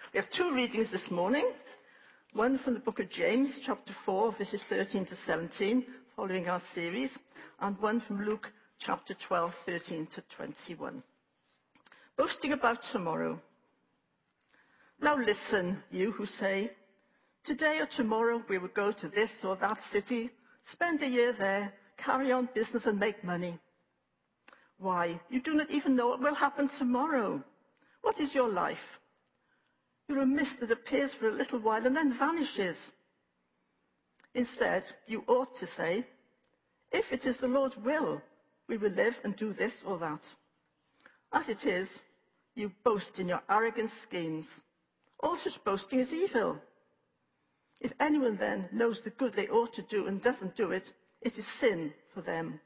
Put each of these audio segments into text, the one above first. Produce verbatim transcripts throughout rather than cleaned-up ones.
We have two readings this morning. One from the book of James, chapter four, verses thirteen to seventeen, following our series, and one from Luke, chapter twelve, thirteen to twenty-one. Boasting about tomorrow. Now listen, you who say, today or tomorrow we will go to this or that city, spend a year there, carry on business and make money. Why, you do not even know what will happen tomorrow. What is your life? You're a mist that appears for a little while and then vanishes. Instead, you ought to say, if it is the Lord's will, we will live and do this or that. As it is, you boast in your arrogant schemes. All such boasting is evil. If anyone then knows the good they ought to do and doesn't do it, it is sin for them.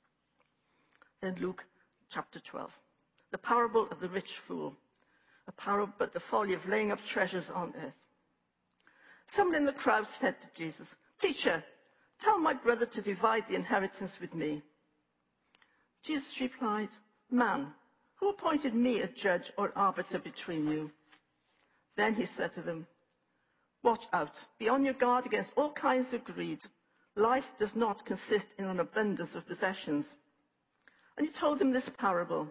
Then Luke chapter twelve, the parable of the rich fool. A parable about the folly of laying up treasures on earth. Someone in the crowd said to Jesus, Teacher, tell my brother to divide the inheritance with me. Jesus replied, Man, who appointed me a judge or arbiter between you? Then he said to them, Watch out, be on your guard against all kinds of greed. Life does not consist in an abundance of possessions. And he told them this parable.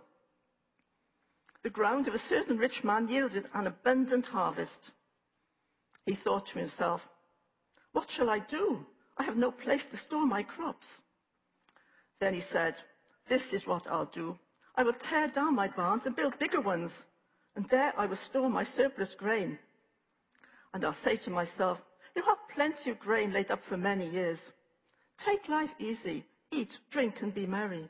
The ground of a certain rich man yielded an abundant harvest. He thought to himself, What shall I do? I have no place to store my crops. Then he said, This is what I'll do. I will tear down my barns and build bigger ones, and there I will store my surplus grain. And I'll say to myself, You have plenty of grain laid up for many years. Take life easy, eat, drink, and be merry.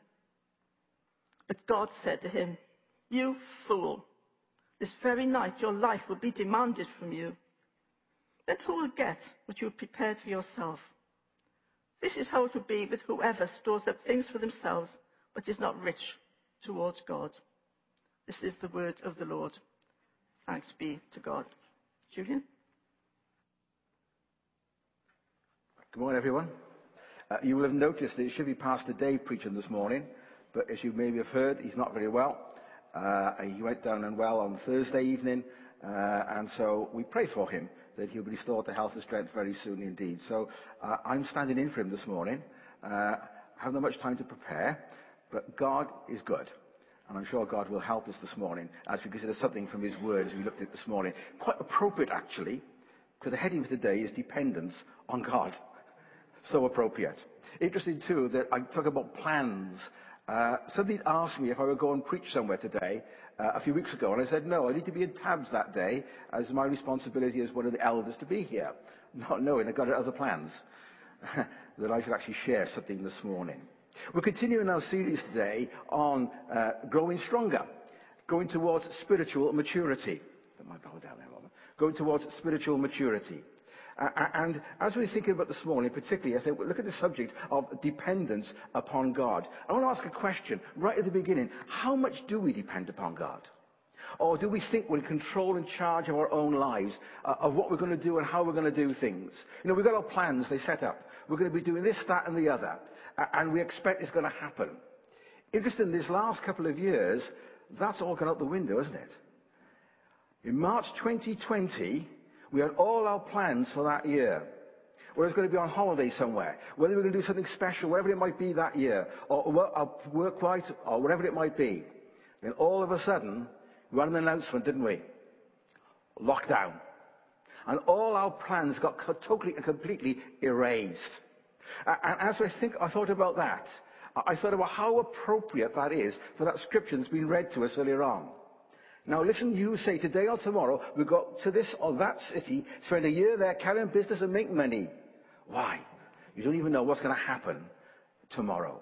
But God said to him, You fool, this very night your life will be demanded from you. Then who will get what you have prepared for yourself? This is how it will be with whoever stores up things for themselves, but is not rich towards God. This is the word of the Lord. Thanks be to God. Julian? Good morning, everyone. Uh, you will have noticed that it should be Pastor Dave preaching this morning, but as you maybe have heard, he's not very well. Uh, he went down unwell on Thursday evening, uh, and so we pray for him that he'll be restored to health and strength very soon indeed. So uh, I'm standing in for him this morning. Uh, I haven't much time to prepare, but God is good. And I'm sure God will help us this morning as we consider something from his word as we looked at this morning. Quite appropriate, actually, because the heading for today is dependence on God. So appropriate. Interesting, too, that I talk about plans. Uh, somebody asked me if I would go and preach somewhere today uh, a few weeks ago, and I said, no, I need to be in Tabs that day, as my responsibility as one of the elders to be here, not knowing I've got other plans, that I should actually share something this morning. We're continuing our series today on uh, growing stronger, going towards spiritual maturity. Put my bow down there a moment. Going towards spiritual maturity. Uh, and as we're thinking about this morning, particularly, I think, look at the subject of dependence upon God. I want to ask a question right at the beginning. How much do we depend upon God? Or do we think we're in control and charge of our own lives, uh, of what we're going to do and how we're going to do things? You know, we've got our plans, they set up. We're going to be doing this, that, and the other. Uh, and we expect it's going to happen. Interesting, this last couple of years, that's all gone out the window, isn't it? In March twenty twenty, we had all our plans for that year. Whether we were going to be on holiday somewhere, whether we were going to do something special, whatever it might be that year, or work right, or whatever it might be. Then all of a sudden, we had an announcement, didn't we? Lockdown. And all our plans got totally and completely erased. And as I think, I thought about that, I thought about how appropriate that is for that scripture that's been read to us earlier on. Now listen, you say today or tomorrow we'll go to this or that city, spend a year there, carry on business and make money. Why? You don't even know what's going to happen tomorrow.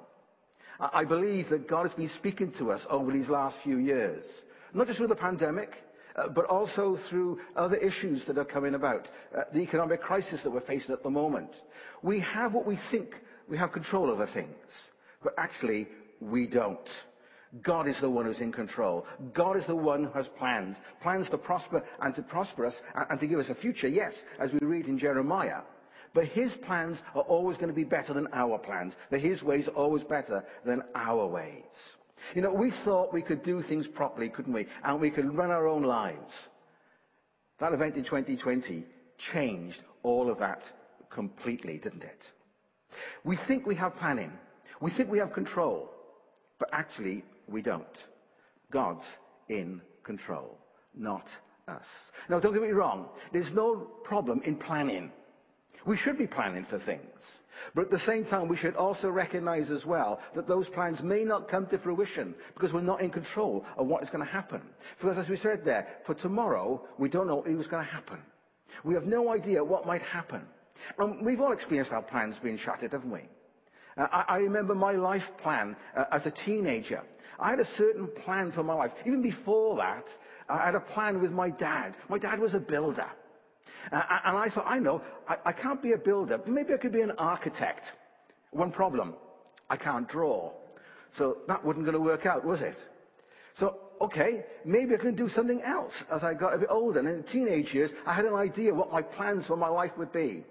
I believe that God has been speaking to us over these last few years. Not just through the pandemic, uh, but also through other issues that are coming about. Uh, the economic crisis that we're facing at the moment. We have what we think we have control over things, but actually we don't. God is the one who's in control. God is the one who has plans. Plans to prosper and to prosper us and, and to give us a future, yes, as we read in Jeremiah. But his plans are always going to be better than our plans. That his ways are always better than our ways. You know, we thought we could do things properly, couldn't we? And we could run our own lives. That event in twenty twenty changed all of that completely, didn't it? We think we have planning. We think we have control. But actually, we don't. God's in control, not us. Now, don't get me wrong. There's no problem in planning. We should be planning for things. But at the same time, we should also recognize as well that those plans may not come to fruition because we're not in control of what is going to happen. Because as we said there, for tomorrow, we don't know what's going to happen. We have no idea what might happen. And we've all experienced our plans being shattered, haven't we? Uh, I, I remember my life plan uh, as a teenager. I had a certain plan for my life. Even before that, I had a plan with my dad. My dad was a builder. Uh, and I thought, I know, I, I can't be a builder. Maybe I could be an architect. One problem, I can't draw. So that wasn't going to work out, was it? So, okay, maybe I can do something else as I got a bit older. And in the teenage years, I had an idea what my plans for my life would be.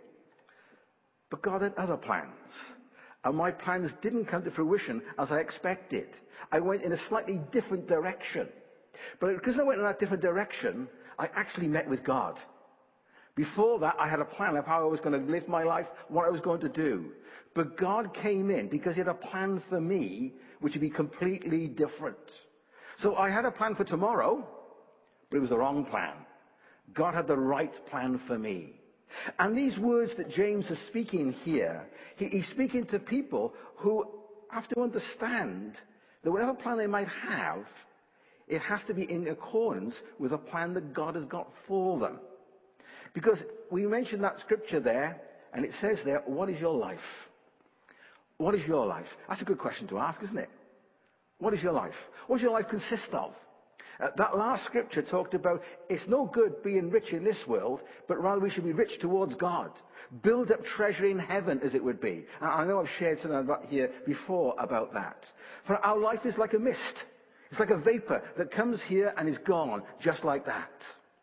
But God had other plans. And my plans didn't come to fruition as I expected. I went in a slightly different direction. But because I went in that different direction, I actually met with God. Before that, I had a plan of how I was going to live my life, what I was going to do. But God came in because he had a plan for me, which would be completely different. So I had a plan for tomorrow, but it was the wrong plan. God had the right plan for me. And these words that James is speaking here, he, he's speaking to people who have to understand that whatever plan they might have, it has to be in accordance with a plan that God has got for them. Because we mentioned that scripture there, and it says there, what is your life? What is your life? That's a good question to ask, isn't it? What is your life? What does your life consist of? Uh, that last scripture talked about it's no good being rich in this world, but rather we should be rich towards God. Build up treasure in heaven, as it would be. And I know I've shared something about here before about that. For our life is like a mist. It's like a vapor that comes here and is gone, just like that.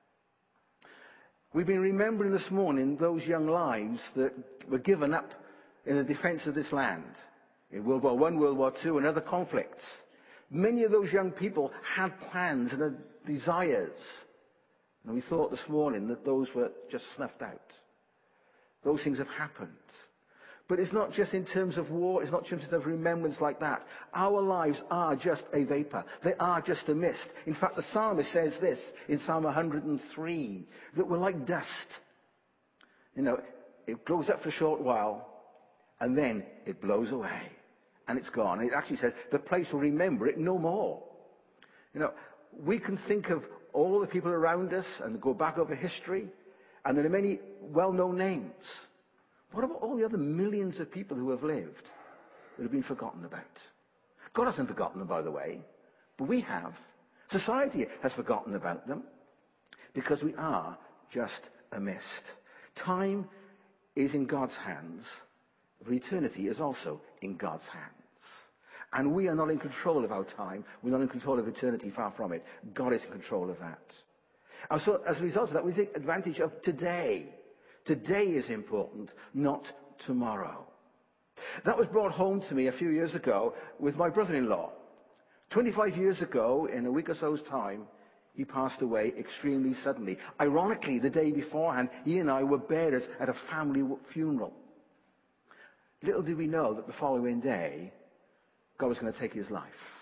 We've been remembering this morning those young lives that were given up in the defense of this land. In World War One, World War Two, and other conflicts. Many of those young people had plans and had desires. And we thought this morning that those were just snuffed out. Those things have happened. But it's not just in terms of war, it's not just in terms of remembrance like that. Our lives are just a vapor. They are just a mist. In fact, the psalmist says this in Psalm one hundred and three, that we're like dust. You know, it glows up for a short while, and then it blows away. And it's gone. And it actually says the place will remember it no more. You know, we can think of all the people around us and go back over history, and there are many well-known names. What about all the other millions of people who have lived that have been forgotten about? God hasn't forgotten them, by the way, but we have. Society has forgotten about them because we are just a mist. Time is in God's hands, but eternity is also in God's hands. And we are not in control of our time. We're not in control of eternity, far from it. God is in control of that. And so as a result of that, we take advantage of today. Today is important, not tomorrow. That was brought home to me a few years ago with my brother-in-law. twenty-five years ago, in a week or so's time, he passed away extremely suddenly. Ironically, the day beforehand, he and I were bearers at a family funeral. Little did we know that the following day, God was going to take his life.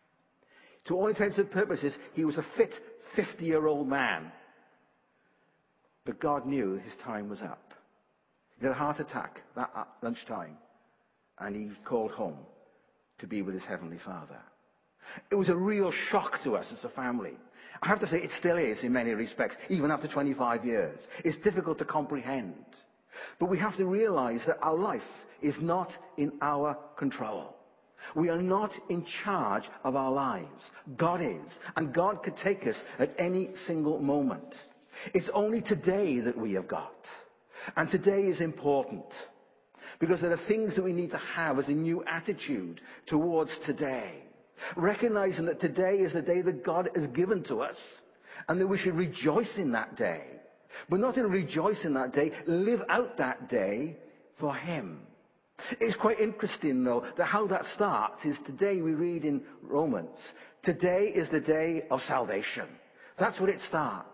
To all intents and purposes, he was a fit fifty-year-old man. But God knew his time was up. He had a heart attack that lunchtime, and he was called home to be with his Heavenly Father. It was a real shock to us as a family. I have to say, it still is in many respects, even after twenty-five years. It's difficult to comprehend. But we have to realize that our life is not in our control. We are not in charge of our lives. God is. And God could take us at any single moment. It's only today that we have got. And today is important. Because there are things that we need to have as a new attitude towards today. Recognizing that today is the day that God has given to us. And that we should rejoice in that day. But not in rejoice in that day, live out that day for him. It's quite interesting, though, that how that starts is today we read in Romans. Today is the day of salvation. That's what it starts.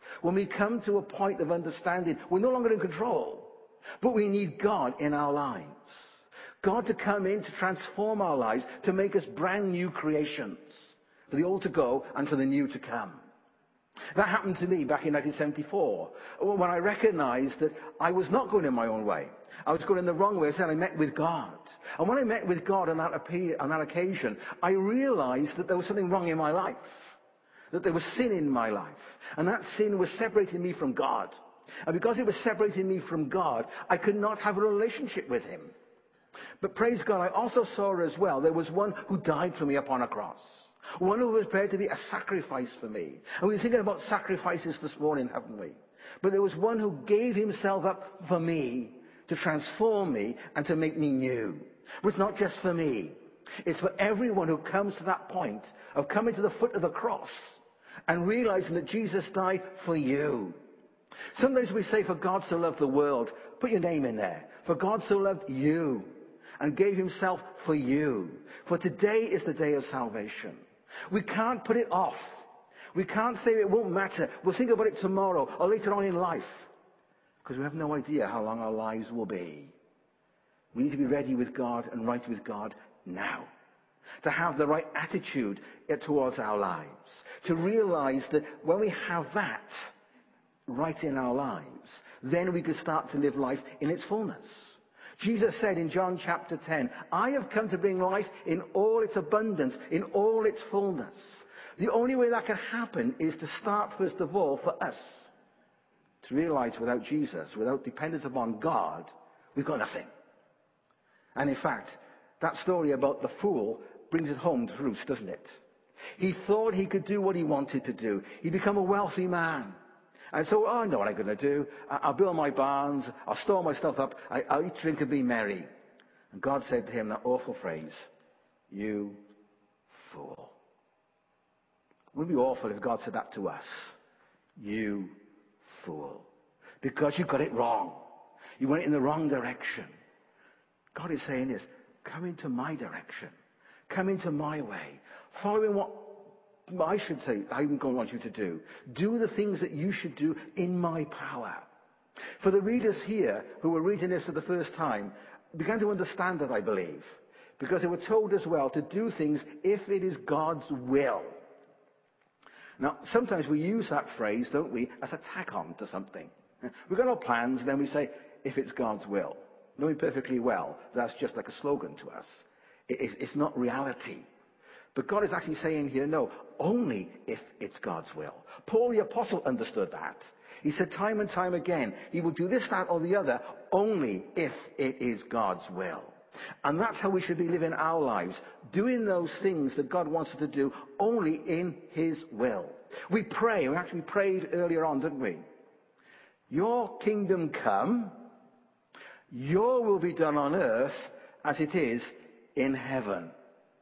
When we come to a point of understanding, we're no longer in control, but we need God in our lives. God to come in to transform our lives, to make us brand new creations, for the old to go and for the new to come. That happened to me back in nineteen seventy-four, when I recognized that I was not going in my own way. I was going in the wrong way, so I met with God. And when I met with God on that, on that occasion, I realized that there was something wrong in my life, that there was sin in my life, and that sin was separating me from God. And because it was separating me from God, I could not have a relationship with him. But praise God, I also saw as well, there was one who died for me upon a cross. One who was prepared to be a sacrifice for me. And we were thinking about sacrifices this morning, haven't we? But there was one who gave himself up for me to transform me and to make me new. But it's not just for me. It's for everyone who comes to that point of coming to the foot of the cross and realizing that Jesus died for you. Sometimes we say, for God so loved the world. Put your name in there. For God so loved you and gave himself for you. For today is the day of salvation. We can't put it off. We can't say it won't matter. We'll think about it tomorrow or later on in life. Because we have no idea how long our lives will be. We need to be ready with God and right with God now. To have the right attitude towards our lives. To realize that when we have that right in our lives, then we can start to live life in its fullness. Jesus said in John chapter ten, I have come to bring life in all its abundance, in all its fullness. The only way that can happen is to start, first of all, for us. To realize without Jesus, without dependence upon God, we've got nothing. And in fact, that story about the fool brings it home to roost, doesn't it? He thought he could do what he wanted to do. He'd become a wealthy man. And so, oh, I know what I'm going to do. I'll build my barns. I'll store my stuff up. I'll eat, drink, and be merry. And God said to him that awful phrase, you fool. It would be awful if God said that to us. You fool. Because you got it wrong. You went in the wrong direction. God is saying this, come into my direction. Come into my way. Following what I should say, I'm going to want you to do. Do the things that you should do in my power. For the readers here who were reading this for the first time, began to understand that, I believe. Because they were told as well to do things if it is God's will. Now, sometimes we use that phrase, don't we, as a tack on to something. We've got our plans, and then we say, if it's God's will. Knowing perfectly well, that's just like a slogan to us. It's not reality. But God is actually saying here, no, only if it's God's will. Paul the Apostle understood that. He said time and time again, he will do this, that, or the other, only if it is God's will. And that's how we should be living our lives, doing those things that God wants us to do only in his will. We pray, we actually prayed earlier on, didn't we? Your kingdom come, your will be done on earth as it is in heaven.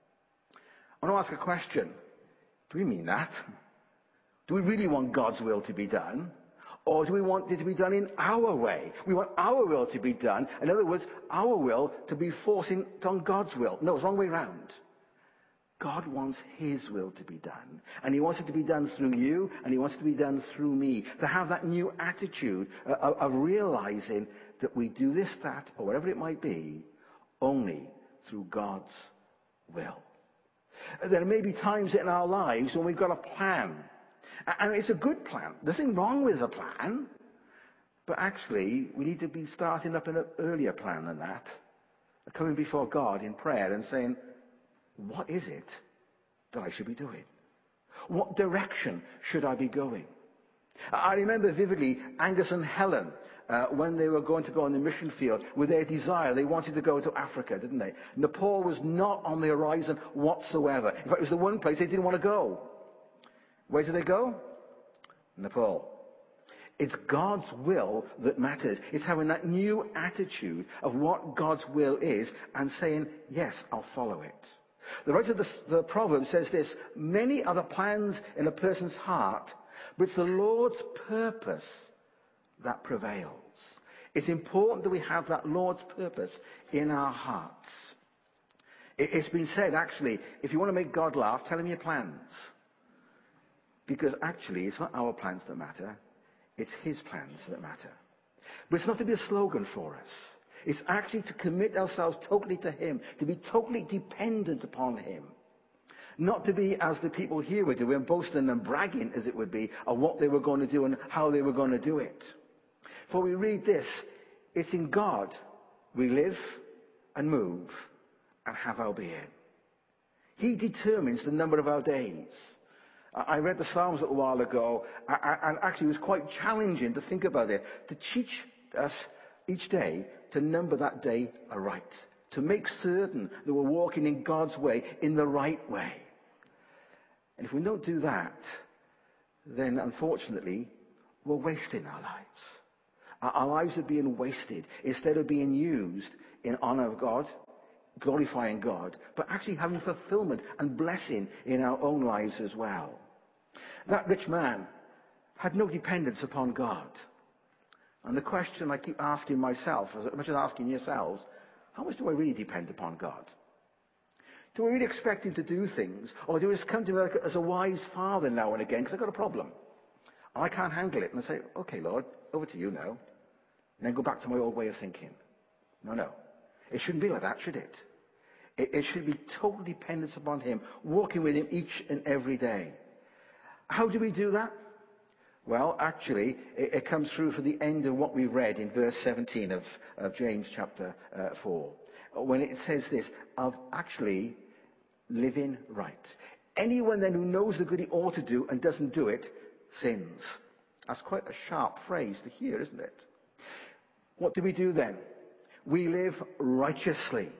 I want to ask a question. Do we mean that? Do we really want God's will to be done? Or do we want it to be done in our way? We want our will to be done. In other words, our will to be forcing on God's will. No, it's the wrong way around. God wants his will to be done. And he wants it to be done through you, and he wants it to be done through me. To have that new attitude of, of realizing that we do this, that, or whatever it might be, only through God's will. There may be times in our lives when we've got a plan. And it's a good plan. There's nothing wrong with the plan. But actually, we need to be starting up an earlier plan than that. Coming before God in prayer and saying, what is it that I should be doing? What direction should I be going? I remember vividly Angus and Helen, uh, when they were going to go on the mission field with their desire. They wanted to go to Africa, didn't they? Nepal was not on the horizon whatsoever. In fact, it was the one place they didn't want to go. Where did they go? Nepal. It's God's will that matters. It's having that new attitude of what God's will is and saying, yes, I'll follow it. The writer of the, the Proverbs says this, many are the plans in a person's heart, but it's the Lord's purpose that prevails. It's important that we have that Lord's purpose in our hearts. It, it's been said, actually, if you want to make God laugh, tell him your plans. Because actually, it's not our plans that matter. It's his plans that matter. But it's not to be a slogan for us. It's actually to commit ourselves totally to him, to be totally dependent upon him. Not to be, as the people here were doing, boasting and bragging, as it would be, of what they were going to do and how they were going to do it. For we read this, it's in God we live and move and have our being. He determines the number of our days. I read the Psalms a little while ago, and actually it was quite challenging to think about it, to teach us each day to number that day aright, to make certain that we're walking in God's way, in the right way. And if we don't do that, then unfortunately, we're wasting our lives. Our, our lives are being wasted instead of being used in honor of God, glorifying God, but actually having fulfillment and blessing in our own lives as well. That rich man had no dependence upon God. And the question I keep asking myself, as much as asking yourselves, how much do I really depend upon God? Do I really expect him to do things? Or do I just come to him like, as a wise father now and again, because I've got a problem? And I can't handle it. And I say, okay, Lord, over to you now. And then go back to my old way of thinking. No, no. It shouldn't be like that, should it? It, it should be total dependence upon him, walking with him each and every day. How do we do that? Well, actually, it, it comes through for the end of what we read in verse seventeen of, of James chapter uh, four. When it says this, of actually living right. Anyone then who knows the good he ought to do and doesn't do it, sins. That's quite a sharp phrase to hear, isn't it? What do we do then? We live righteously.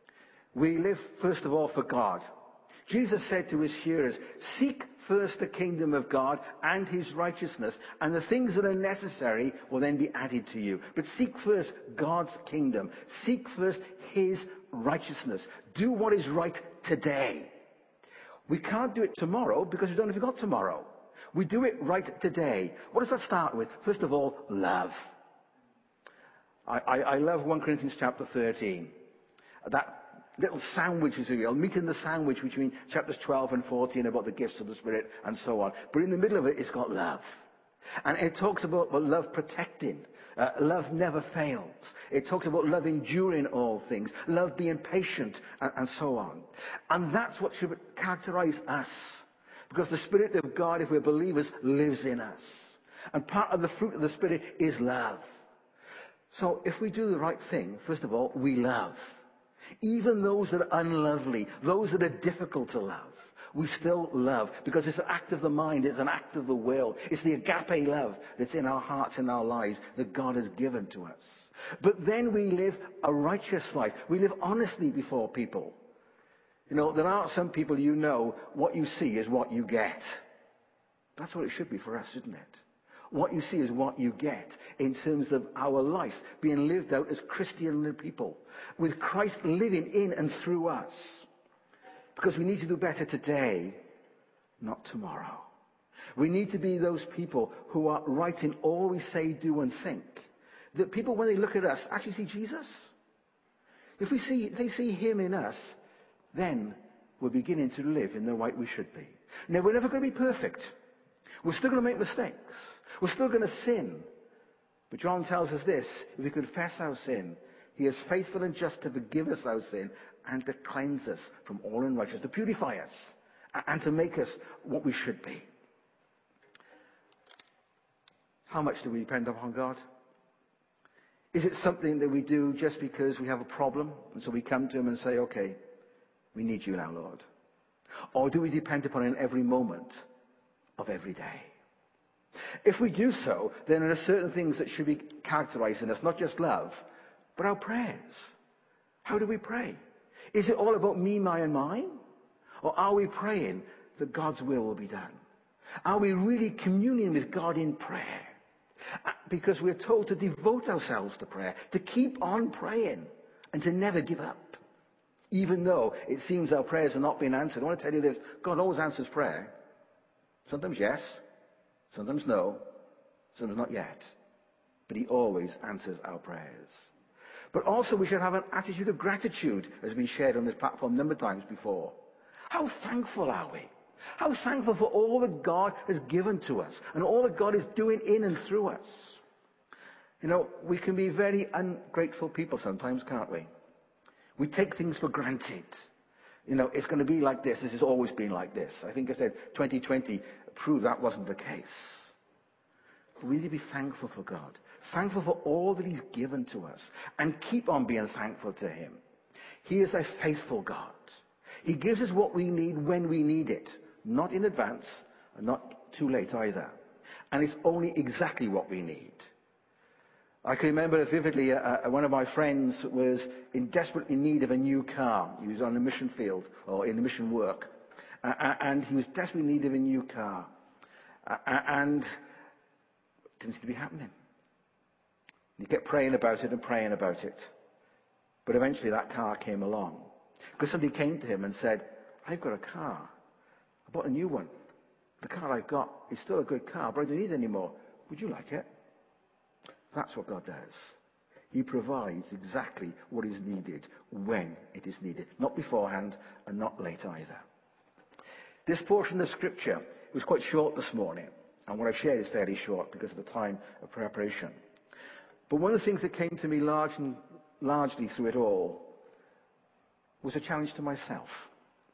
We live, first of all, for God. Jesus said to his hearers, seek first the kingdom of God and his righteousness, and the things that are necessary will then be added to you. But seek first God's kingdom. Seek first his righteousness. Do what is right today. We can't do it tomorrow because we don't know if we've got tomorrow. We do it right today. What does that start with? First of all, love. I, I, I love First Corinthians chapter thirteen. That little sandwich, as we will, meat in the sandwich between chapters twelve and fourteen about the gifts of the Spirit and so on. But in the middle of it, it's got love. And it talks about well, love protecting. Uh, love never fails. It talks about love enduring all things. Love being patient and, and so on. And that's what should characterize us. Because the Spirit of God, if we're believers, lives in us. And part of the fruit of the Spirit is love. So if we do the right thing, first of all, we love. Even those that are unlovely, those that are difficult to love, we still love. Because it's an act of the mind, it's an act of the will. It's the agape love that's in our hearts, in our lives, that God has given to us. But then we live a righteous life. We live honestly before people. You know, there are some people, you know, what you see is what you get. That's what it should be for us, isn't it? What you see is what you get in terms of our life being lived out as Christian people, with Christ living in and through us. Because we need to do better today, not tomorrow. We need to be those people who are right in all we say, do, and think. That people, when they look at us, actually see Jesus. If we see, they see him in us, then we're beginning to live in the right we should be. Now, we're never going to be perfect. We're still going to make mistakes. We're still going to sin. But John tells us this, if we confess our sin, he is faithful and just to forgive us our sin and to cleanse us from all unrighteousness, to purify us and to make us what we should be. How much do we depend upon God? Is it something that we do just because we have a problem and so we come to him and say, okay, we need you now, Lord? Or do we depend upon him every moment of every day? If we do so, then there are certain things that should be characterizing us, not just love, but our prayers. How do we pray? Is it all about me, my, and mine? Or are we praying that God's will will be done? Are we really communing with God in prayer? Because we're told to devote ourselves to prayer, to keep on praying, and to never give up. Even though it seems our prayers are not being answered. I want to tell you this, God always answers prayer. Sometimes yes, sometimes no, sometimes not yet. But he always answers our prayers. But also we should have an attitude of gratitude, as has been shared on this platform a number of times before. How thankful are we? How thankful for all that God has given to us and all that God is doing in and through us. You know, we can be very ungrateful people sometimes, can't we? We take things for granted. You know, it's going to be like this. This has always been like this. I think I said twenty twenty proved that wasn't the case. But we need to be thankful for God. Thankful for all that he's given to us. And keep on being thankful to him. He is a faithful God. He gives us what we need when we need it. Not in advance and not too late either. And it's only exactly what we need. I can remember vividly uh, one of my friends was in desperately need of a new car. He was on a mission field or in mission work. Uh, and he was desperately in need of a new car. Uh, and it didn't seem to be happening. He kept praying about it and praying about it. But eventually that car came along. Because somebody came to him and said, I've got a car. I bought a new one. The car I've got is still a good car, but I don't need it anymore. Would you like it? That's what God does. He provides exactly what is needed when it is needed. Not beforehand and not late either. This portion of Scripture was quite short this morning. And what I've shared is fairly short because of the time of preparation. But one of the things that came to me largely, largely through it all was a challenge to myself.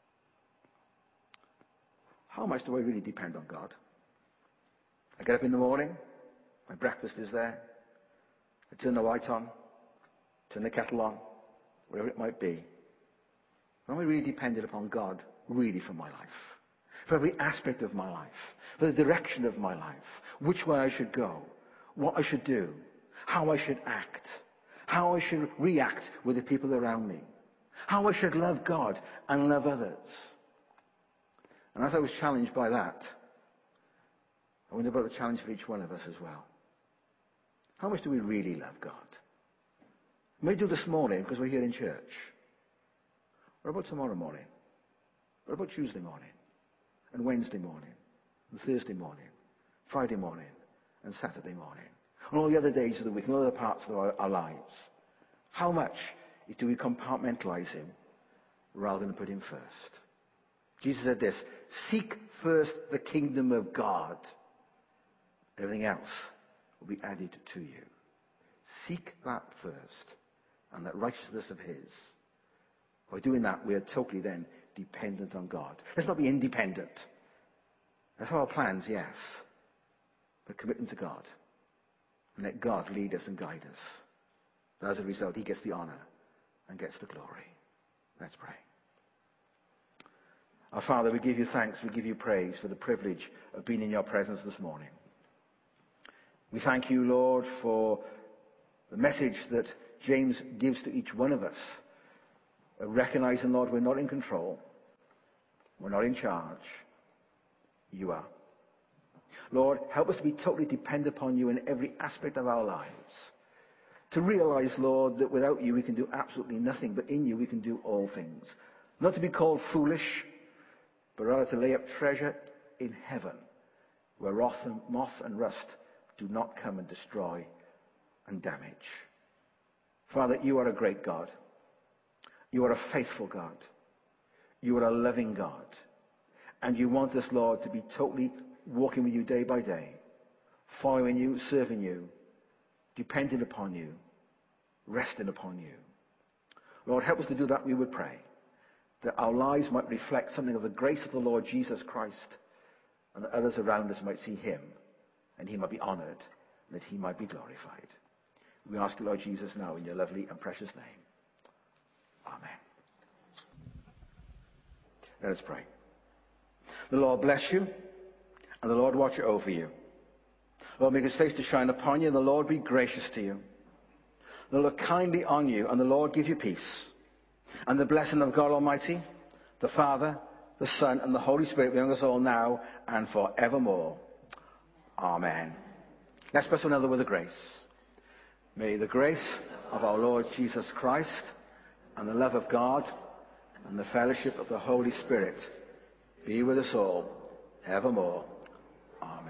How much do I really depend on God? I get up in the morning, my breakfast is there, I turn the light on, turn the kettle on, whatever it might be. Am I really dependent upon God, really, for my life? For every aspect of my life, for the direction of my life, which way I should go, what I should do, how I should act, how I should react with the people around me, how I should love God and love others. And as I was challenged by that, I wonder about the challenge for each one of us as well. How much do we really love God? We may do this morning because we're here in church. What about tomorrow morning? What about Tuesday morning? And Wednesday morning? And Thursday morning? Friday morning? And Saturday morning? And all the other days of the week and all other parts of our, our lives? How much do we compartmentalize him rather than put him first? Jesus said this, seek first the kingdom of God. Everything else will be added to you. Seek that first, and that righteousness of his. By doing that, we are totally then dependent on God. Let's not be independent. Let's have our plans, yes, but commit them to God. And let God lead us and guide us. And as a result, he gets the honor and gets the glory. Let's pray. Our Father, we give you thanks, we give you praise for the privilege of being in your presence this morning. We thank you, Lord, for the message that James gives to each one of us, of recognizing, Lord, we're not in control, we're not in charge, you are. Lord, help us to be totally dependent upon you in every aspect of our lives. To realize, Lord, that without you we can do absolutely nothing, but in you we can do all things. Not to be called foolish, but rather to lay up treasure in heaven, where wrath and moth and rust do not come and destroy and damage. Father, you are a great God. You are a faithful God. You are a loving God. And you want us, Lord, to be totally walking with you day by day, following you, serving you, depending upon you, resting upon you. Lord, help us to do that, we would pray, that our lives might reflect something of the grace of the Lord Jesus Christ, and that others around us might see him, and he might be honored, and that he might be glorified. We ask you, Lord Jesus, now in your lovely and precious name. Amen. Let us pray. The Lord bless you, and the Lord watch over you. Lord, make his face to shine upon you, and the Lord be gracious to you. The Lord look kindly on you, and the Lord give you peace. And the blessing of God Almighty, the Father, the Son, and the Holy Spirit be with us all now and forevermore. Amen. Let's bless one another with a grace. May the grace of our Lord Jesus Christ and the love of God and the fellowship of the Holy Spirit be with us all evermore. Amen.